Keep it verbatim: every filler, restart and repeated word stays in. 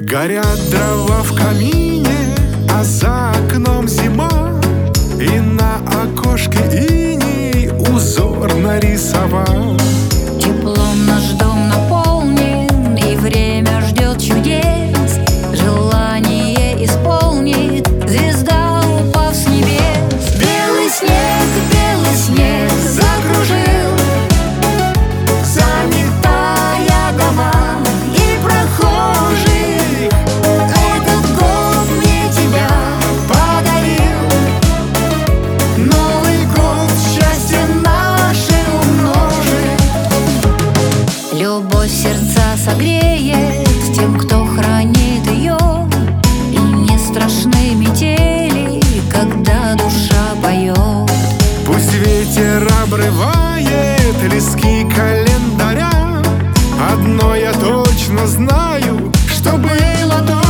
Горят дрова в камине, а за окном зима, и на окошке иней узор нарисовал. Теплом наш дом наполнен, и время ждет чудес. Желание исполнит звезда, упав с небес. Белый снег, белый снег закружил, заметая дома и прохожих. Этот год мне тебя подарил, Новый год счастье наше умножит. Любовь сердца согреет тем, кто хранит ее, и не страшны метели, когда душа поет. Пусть ветер обрывает листки календаря, одно я точно знаю, что было до